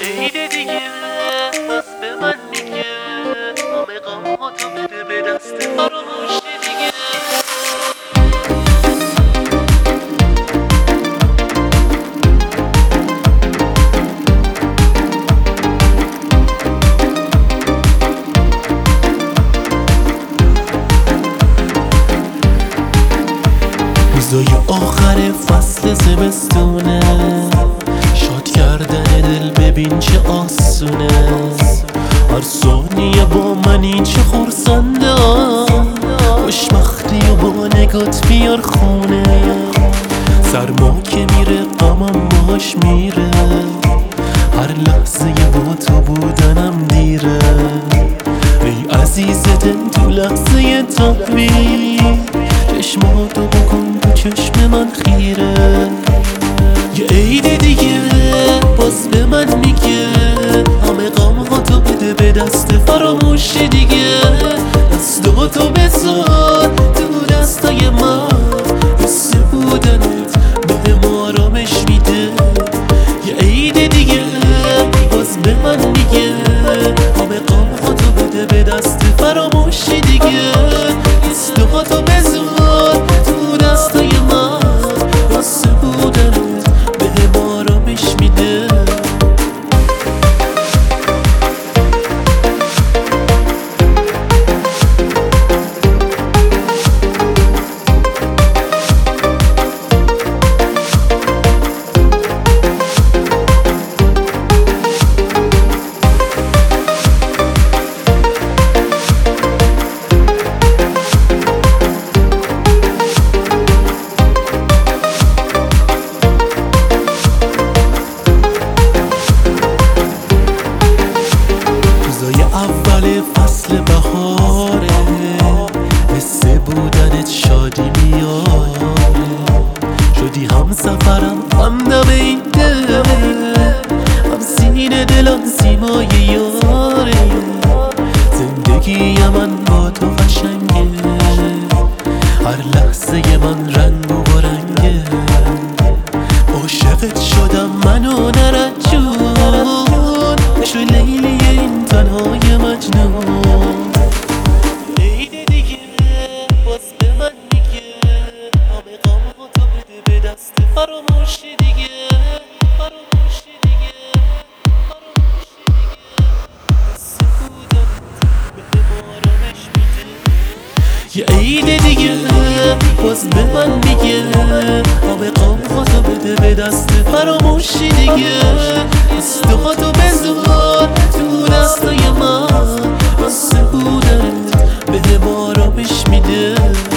عید دیگه بس به من میگه همه غماتو بده به دست فراموشی دیگه. روزای آخر فصل زمستونه، شاد کردن دل ببین چه آسونه. هر ثانیه با منی چه خرسنده، خوشبختی و با نگات بیار خونه. سرما که میره غمم باش میره، هر لحظه با تو بودنم دیره. ای عزیز دل تو لحظه تحویل، چشماتو بکن تو چشم من خیره. یه عید دیگه باز به من میگه همه غماتو بده به دست فراموشی دیگه. دستاتو بذار تو دستای من، حس بودنت بهم آرامش میده. یه عید دیگه باز به من میگه همه غماتو بده به دست فراموشی دیگه. دستاتو بذار تو دستای من، حس بودنت بهم آرامش میده. اول فصل بهاره، حس بودنت شادی میاره. شدی هم سفرم هم دم این دل، هم سینه دلم سیمای یاره. زندگی من با تو قشنگه، هر لحظه من رنگ و رنگه. عاشقت شدم منو نرنجون، شو لیلی این تنهای مجنون. عید دیگه باز به من میگه همه غماتو بده به دست فراموشی دیگه. فراموشی دیگه، فراموشی دیگه. حس بودنت بهم آرامش میده. یه عید دیگه باز به من میگه همه غماتو بده به دست فراموشی دیگه. دستاتو بذار تو دستای من، حس بودنت بهم آرامش میده.